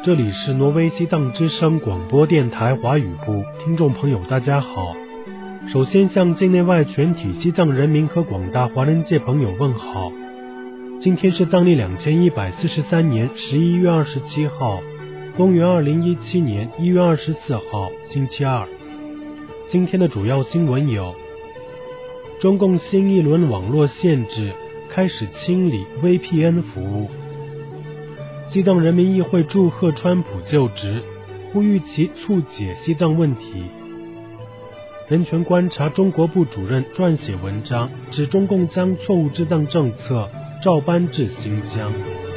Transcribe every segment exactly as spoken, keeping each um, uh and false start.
这里是挪威西藏之声广播电台华语部，听众朋友大家好。首先向境内外全体西藏人民和广大华人界朋友问好。今天是藏历两千一百四十三年十一月二十七号，公元二零一七年一月二十四号，星期二。今天的主要新闻有：中共新一轮网络限制开始清理 V P N 服务。西藏人民议会祝贺川普就职，呼吁其促解西藏问题。人权观察中国部主任撰写文章，指中共将错误治藏政策照搬至新疆。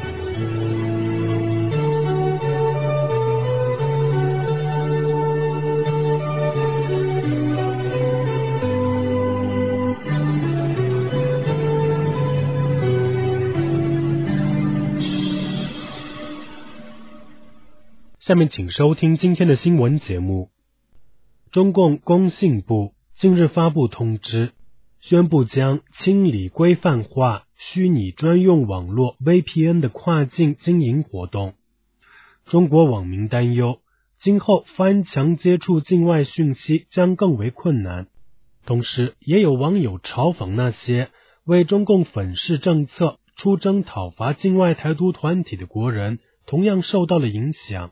下面请收听今天的新闻节目。中共工信部近日发布通知，宣布将清理规范化虚拟专用网络 V P N 的跨境经营活动。中国网民担忧，今后翻墙接触境外讯息将更为困难。同时，也有网友嘲讽那些为中共粉饰政策出征讨伐境外台独团体的国人，同样受到了影响。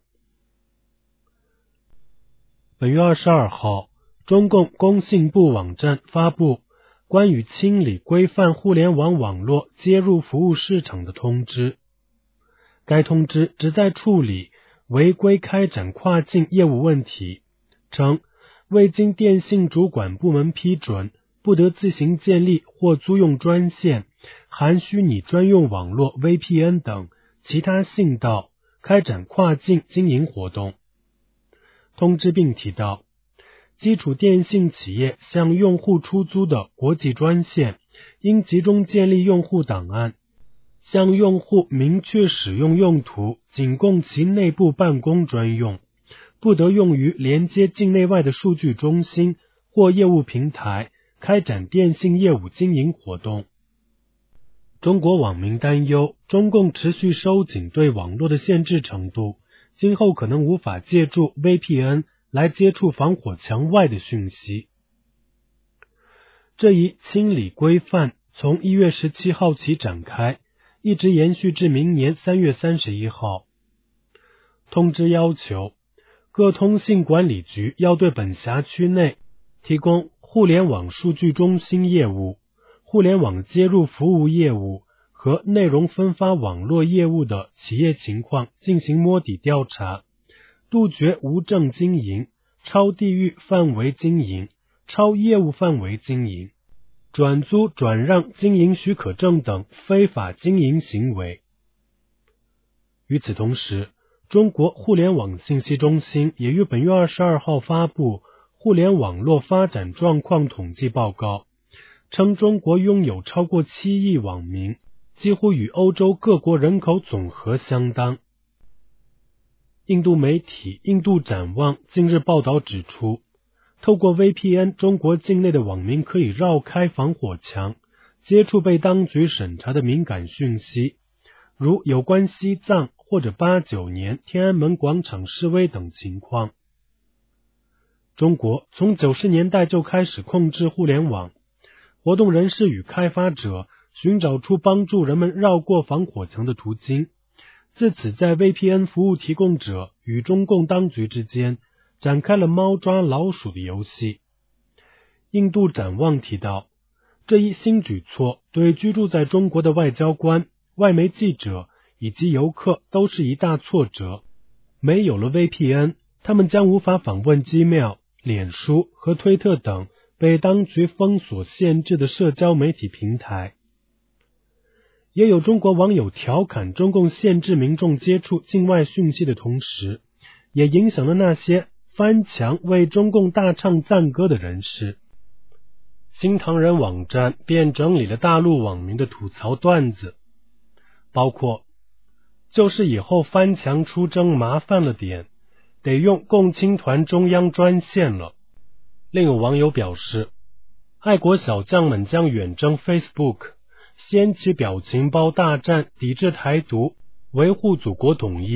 本月二十二号，中共工信部网站发布关于清理规范互联网网络接入服务市场的通知。该通知旨在处理违规开展跨境业务问题，称未经电信主管部门批准，不得自行建立或租用专线、含虚拟专用网络 V P N 等其他信道开展跨境经营活动。通知并提到，基础电信企业向用户出租的国际专线，应集中建立用户档案，向用户明确使用用途仅供其内部办公专用，不得用于连接境内外的数据中心或业务平台开展电信业务经营活动。中国网民担忧，中共持续收紧对网络的限制程度，今后可能无法借助 V P N 来接触防火墙外的讯息。这一清理规范从一月十七号起展开，一直延续至明年三月三十一号。通知要求，各通信管理局要对本辖区内提供互联网数据中心业务、互联网接入服务业务和内容分发网络业务的企业情况进行摸底调查，杜绝无证经营、超地域范围经营、超业务范围经营、转租转让经营许可证等非法经营行为。与此同时，中国互联网信息中心也于本月二十二号发布互联网络发展状况统计报告，称中国拥有超过七亿网民，几乎与欧洲各国人口总和相当。印度媒体印度展望近日报道指出，透过 V P N， 中国境内的网民可以绕开防火墙，接触被当局审查的敏感讯息，如有关西藏或者八九年天安门广场示威等情况。中国从九十年代就开始控制互联网，活动人士与开发者寻找出帮助人们绕过防火墙的途径，自此在 V P N 服务提供者与中共当局之间展开了猫抓老鼠的游戏。印度展望提到，这一新举措对居住在中国的外交官、外媒记者以及游客都是一大挫折。没有了 V P N， 他们将无法访问 Gmail、脸书和推特等被当局封锁限制的社交媒体平台。也有中国网友调侃中共限制民众接触境外讯息的同时，也影响了那些翻墙为中共大唱赞歌的人士。新唐人网站便整理了大陆网民的吐槽段子，包括就是以后翻墙出征麻烦了点，得用共青团中央专线了。另有网友表示，爱国小将们将远征 Facebook，掀起表情包大战，抵制台独，维护祖国统一，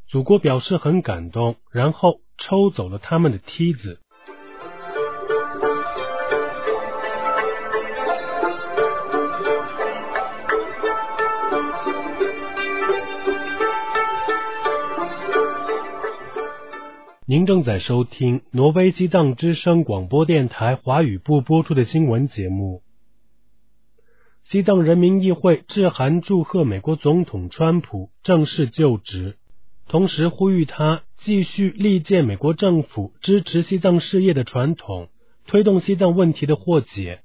祖国表示很感动，然后抽走了他们的梯子。您正在收听挪威西藏之声广播电台华语部播出的新闻节目。西藏人民议会致函祝贺美国总统川普正式就职，同时呼吁他继续力荐美国政府支持西藏事业的传统，推动西藏问题的获解。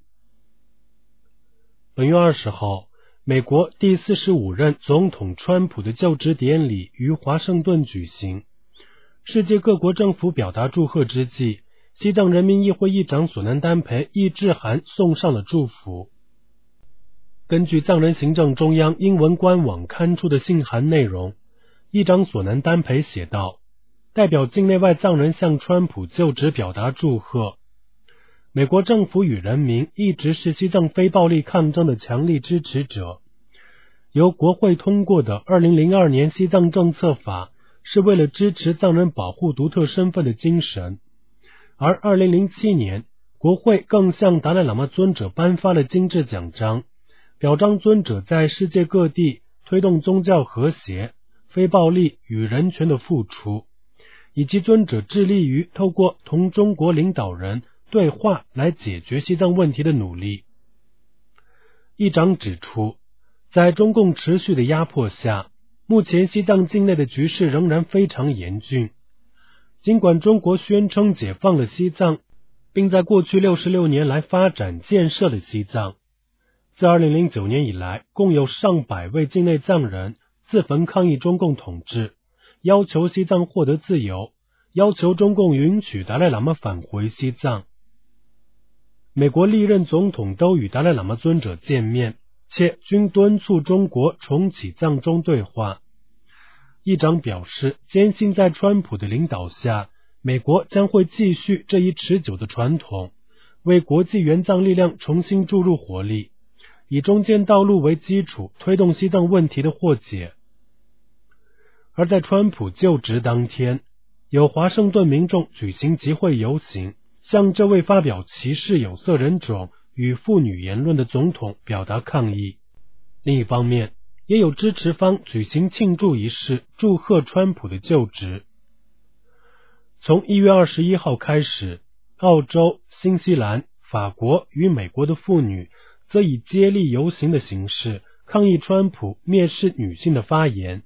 本月二十号，美国第四十五任总统川普的就职典礼于华盛顿举行。世界各国政府表达祝贺之际，西藏人民议会议长索南丹培亦致函送上了祝福。根据藏人行政中央英文官网刊出的信函内容，议长索南丹培写道，代表境内外藏人向川普就职表达祝贺。美国政府与人民一直是西藏非暴力抗争的强力支持者。由国会通过的二零零二年西藏政策法是为了支持藏人保护独特身份的精神，而二零零七年国会更向达赖喇嘛尊者颁发了金质奖章，表彰尊者在世界各地推动宗教和谐、非暴力与人权的付出，以及尊者致力于透过同中国领导人对话来解决西藏问题的努力。议长指出，在中共持续的压迫下，目前西藏境内的局势仍然非常严峻。尽管中国宣称解放了西藏，并在过去六十六年来发展建设了西藏，自二零零九年以来，共有上百位境内藏人自焚抗议中共统治，要求西藏获得自由，要求中共允许达赖喇嘛返回西藏。美国历任总统都与达赖喇嘛尊者见面，且均敦促中国重启藏中对话。议长表示，坚信在川普的领导下，美国将会继续这一持久的传统，为国际援藏力量重新注入活力，以中间道路为基础，推动西藏问题的获解。而在川普就职当天，有华盛顿民众举行集会游行，向这位发表歧视有色人种与妇女言论的总统表达抗议。另一方面，也有支持方举行庆祝仪式，祝贺川普的就职。从一月二十一号开始，澳洲、新西兰、法国与美国的妇女则以接力游行的形式抗议川普蔑视女性的发言。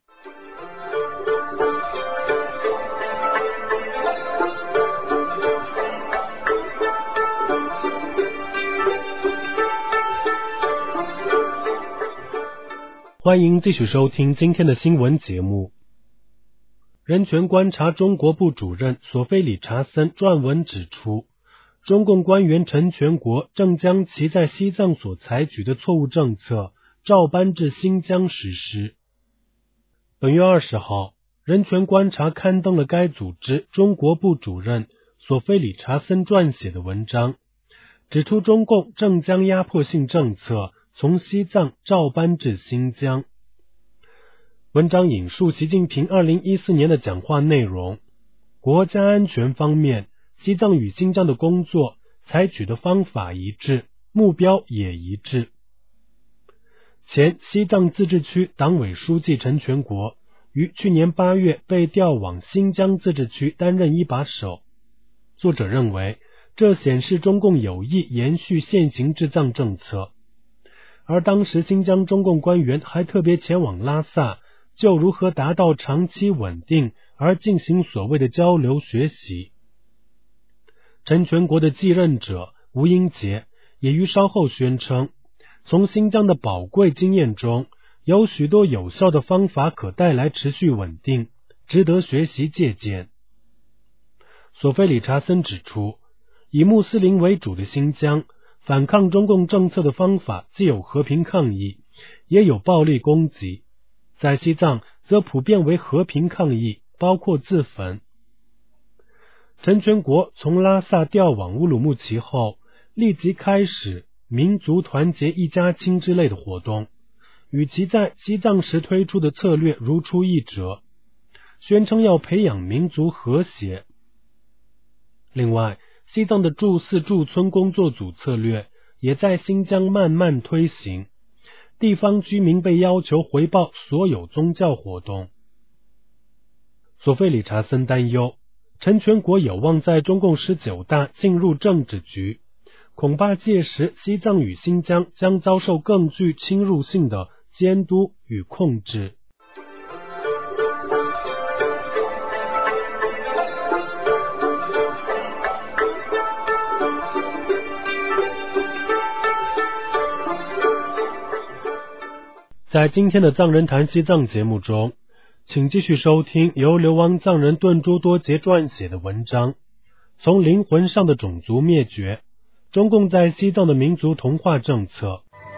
欢迎继续收听今天的新闻节目。人权观察中国部主任索菲理查森撰文指出，中共官员陈全国正将其在西藏所采取的错误政策照搬至新疆实施。本月二十号，人权观察刊登了该组织中国部主任索菲理查森撰写的文章，指出中共正将压迫性政策从西藏照搬至新疆。文章引述习近平二零一四年的讲话内容，国家安全方面，西藏与新疆的工作采取的方法一致，目标也一致。前西藏自治区党委书记陈全国于去年八月被调往新疆自治区担任一把手。作者认为，这显示中共有意延续现行治藏政策。而当时新疆中共官员还特别前往拉萨，就如何达到长期稳定而进行所谓的交流学习。陈全国的继任者吴英杰也于稍后宣称，从新疆的宝贵经验中，有许多有效的方法可带来持续稳定，值得学习借鉴。索菲理查森指出，以穆斯林为主的新疆，反抗中共政策的方法既有和平抗议，也有暴力攻击。在西藏则普遍为和平抗议，包括自焚。陈全国从拉萨调往乌鲁木齐后，立即开始民族团结一家亲之类的活动，与其在西藏时推出的策略如出一辙。 宣称要培养民族和谐。另外，西藏的驻寺驻村工作组策略也在新疆慢慢推行，地方居民被要求回报所有宗教活动。索菲理查森担忧，陈全国有望在中共十九大进入政治局，恐怕届时西藏与新疆将遭受更具侵入性的监督与控制。在今天的藏人谈西藏节目中，请继续收听由流亡藏人顿珠多杰撰写的文章《从灵魂上的种族灭绝：中共在西藏的民族同化政策》。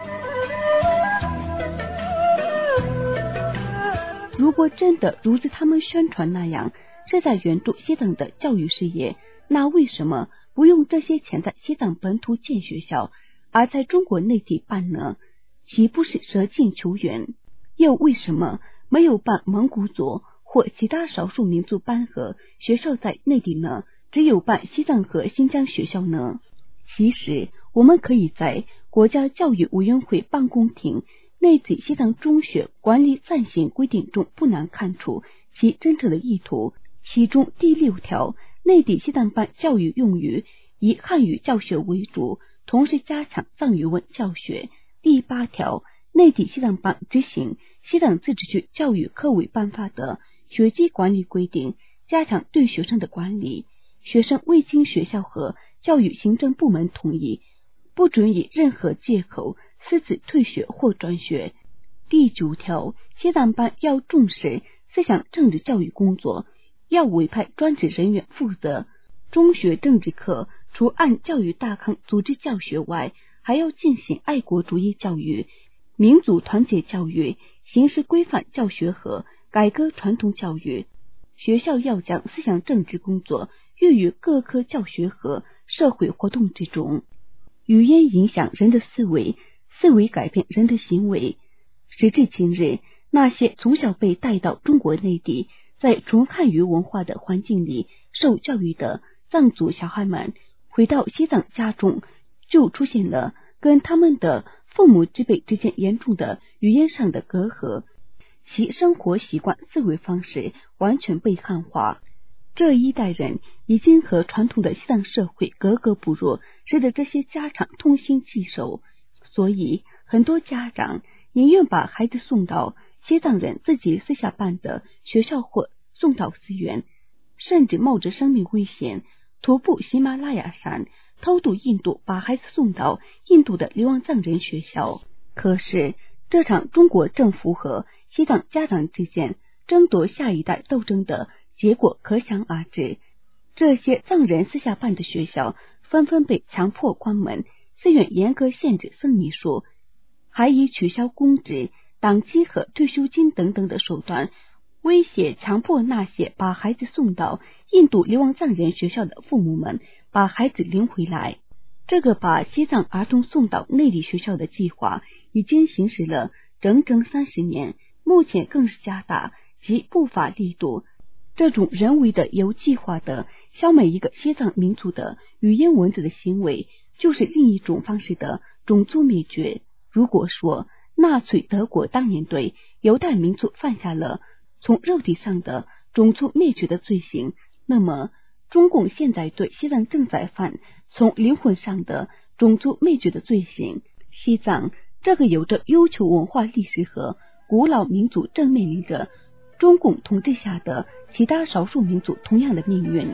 如果真的如此他们宣传那样是在援助西藏的教育事业，那为什么不用这些钱在西藏本土建学校，而在中国内地办呢？岂不是舍近求远？又为什么没有办蒙古族或其他少数民族班和学校在内地呢？只有办西藏和新疆学校呢？其实我们可以在国家教育委员会办公厅内地西藏中学管理暂行规定中不难看出其真正的意图。其中第六条，内地西藏班教育用语以汉语教学为主，同时加强藏语文教学。第八条，内地西藏班执行西藏自治区教育科委颁发的学籍管理规定，加强对学生的管理。学生未经学校和教育行政部门同意，不准以任何借口私自退学或转学。第九条，西藏班要重视思想政治教育工作，要委派专职人员负责。中学政治课除按教育大纲组织教学外，还要进行爱国主义教育、民族团结教育、形式规范教学和改革传统教育。学校要将思想政治工作寓于各科教学和社会活动之中。语言影响人的思维，思维改变人的行为。时至今日，那些从小被带到中国内地，在纯汉语文化的环境里受教育的藏族小孩们，回到西藏家中，就出现了跟他们的父母之辈之间严重的语言上的隔阂，其生活习惯、思维方式完全被汉化。这一代人已经和传统的西藏社会格格不入，使得这些家长痛心疾首。所以很多家长宁愿把孩子送到西藏人自己私下办的学校或送到寺院，甚至冒着生命危险徒步喜马拉雅山，偷渡印度，把孩子送到印度的流亡藏人学校。可是这场中国政府和西藏家长之间争夺下一代斗争的结果可想而知。这些藏人私下办的学校纷纷被强迫关门，寺院严格限制僧尼数，还以取消公职、党籍和退休金等等的手段威胁强迫那些把孩子送到印度流亡藏人学校的父母们把孩子领回来。这个把西藏儿童送到内地学校的计划已经行驶了整整三十年，目前更是加大及步伐力度。这种人为的有计划的消灭一个西藏民族的语言文字的行为，就是另一种方式的种族灭绝。如果说纳粹德国当年对犹太民族犯下了从肉体上的种族灭绝的罪行，那么中共现在对西藏正在犯从灵魂上的种族灭绝的罪行。西藏这个有着悠久文化历史和古老民族，正面临着中共统治下的其他少数民族同样的命运。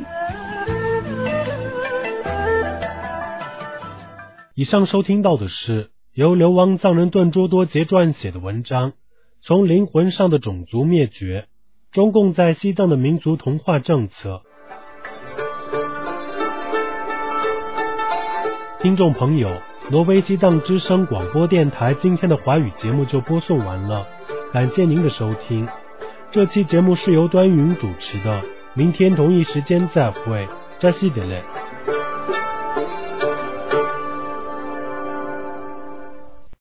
以上收听到的是由流亡藏人顿珠多杰撰写的文章《从灵魂上的种族灭绝：中共在西藏的民族同化政策》。听众朋友，挪威西藏之声广播电台今天的华语节目就播送完了，感谢您的收听。这期节目是由端云主持的，明天同一时间再会，扎西德勒。